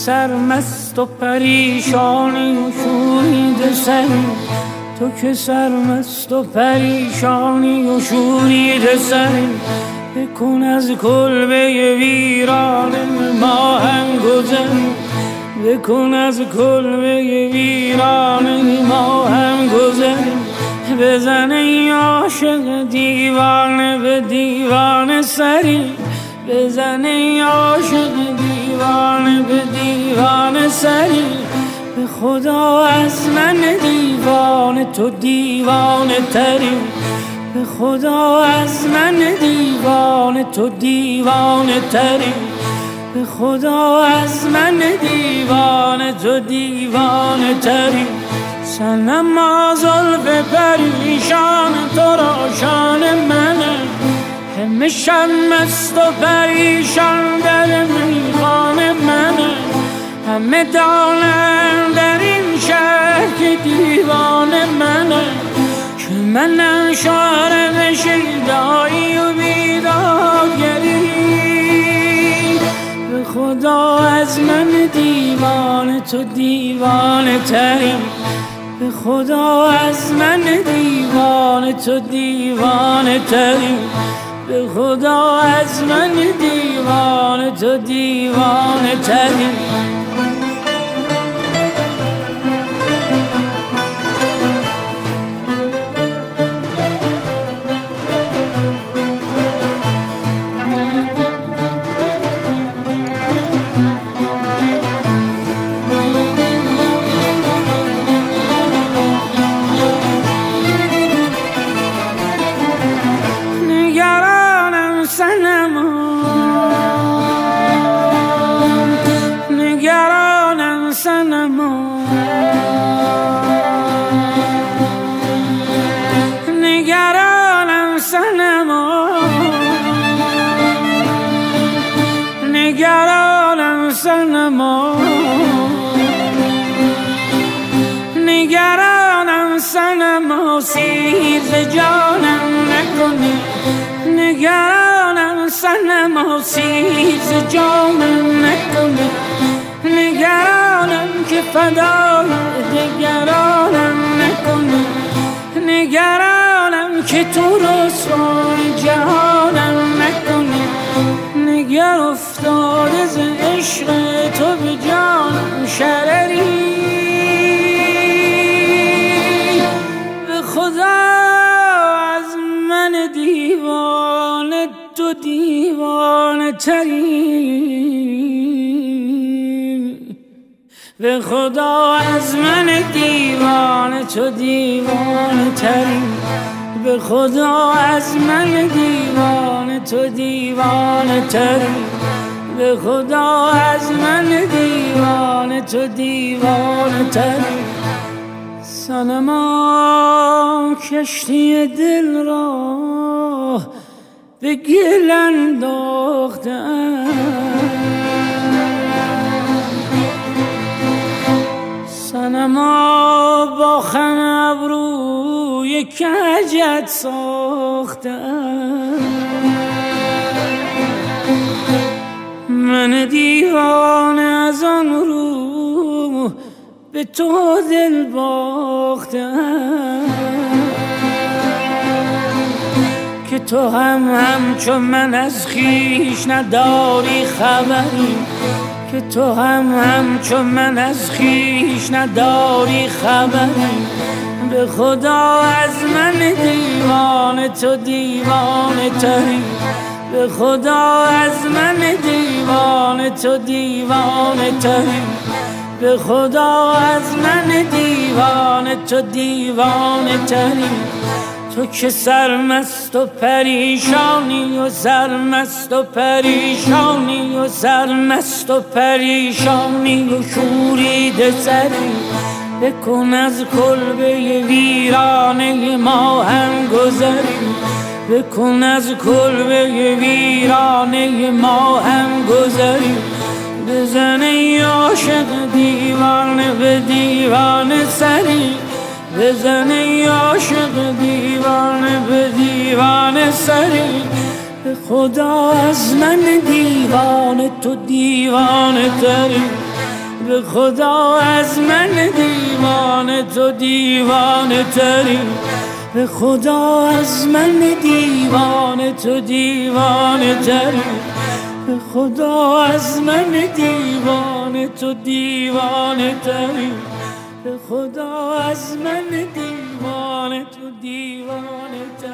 سرمست و پریشانی و شورید سری، تو که سرمست و پریشانی و شورید سری، بکن از کلبه ویران ما هم گذری، بکن از کلبه ویران ما هم گذری. بزن ای عاشق دیوانه به دیوانه سری، بزن ای عاشق دیوانه به دیوانه سری. به خدا از من دیوانه تو دیوانه تری، به خدا از من دیوانه تو دیوانه تری، به خدا از من دیوانه تو دیوانه تری. صنما زلف پریشان تو را شان منه، همه شب مست و پریشان در میخانه منه، همه دانم در این شهر که دیوانه منه، که منم شعر شیدایی و بیدادگری. به خدا از من دیوانه تو دیوانه تری، به خدا از من دیوانه تو دیوانه تری، به خدا از من دیوانه تو دیوانه تری. نگرانم صنما، نگرانم صنما، نگرانم صنما، نگرانم صنما، سیر ز جانم نکنی، نگرانم صنما، سیر ز جانم نکنی، نگرانم که فدای دگرانم نکنی، نگرانم که تو رسوای جهانم نکنی، نگر افتاده ز عشق تو به جانم شرری. به خدا از من دیوانه تو دیوانه تری، به خدا از من دیوانه تو دیوانه تری، به خدا از من دیوانه تو دیوانه تری، به خدا از من دیوانه تو دیوانه تری. صنما کشتی دل را به گل انداخته‌ام، صنما با خم ابروی کجت ساخته‌ام، من دیوانه از آن رو به تو دل باخته‌ام، که تو همچون من از خویش نداری خبری، که تو همچون من از خویش نداری خبری. به خدا از من دیوانه تو دیوانه تری، به خدا از من دیوانه تو دیوانه تری، به خدا از من دیوانه تو دیوانه تری. تو که سرمست و پریشانی و سرمست و پریشانی و سرمست و پریشانی و شورید سری، بکن از کلبه ویرانه ما هم گذری، بکن از کلبه ویرانه ما هم گذری. بزن ای عاشق دیوانه به دیوانه سری، بزن ای عاشق دیوانه به دیوانه سری. به خدا از من دیوانه تو دیوانه تری، به خدا از من دیوانه تو دیوانه تری، به خدا از من دیوانه تو دیوانه تری، به خدا از من دیوانه تو دیوانه تری، به خدا از من دیوانه تو دیوانه تری.